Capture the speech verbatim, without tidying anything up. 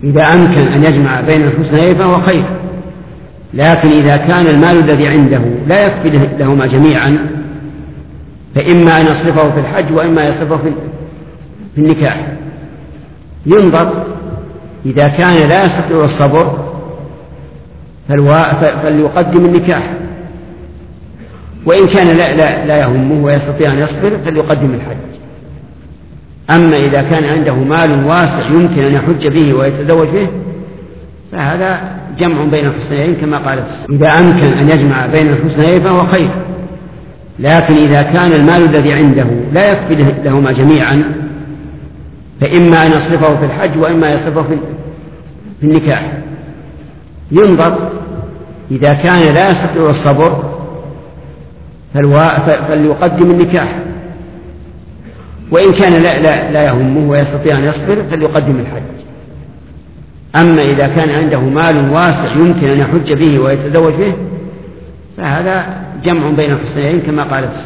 إذا أمكن أن يجمع بين الحسنيين فهو خير، لكن إذا كان المال الذي عنده لا يكفي لهما جميعا فإما أن يصرفه في الحج وإما يصرفه في النكاح. ينظر، إذا كان لا يستطيع الصبر فليقدم النكاح، وإن كان لا, لا, لا يهمه ويستطيع أن يصبر فليقدم الحج. أما إذا كان عنده مال واسع يمكن أن يحج به ويتزوج به فهذا جمع بين الحسنيين كما قالت. إذا أمكن أن يجمع بين الحسنيين فهو خير، لكن إذا كان المال الذي عنده لا يكفي لهما جميعا فإما أن يصرفه في الحج وإما يصرفه في النكاح. ينظر، إذا كان لا يستطيع الصبر فليقدم النكاح، وإن كان لا, لا, لا يهمه ويستطيع أن يصبر فليقدم الحج. أما إذا كان عنده مال واسع يمكن أن يحج به ويتزوج به فهذا جمع بين الحسنيين كما قالت.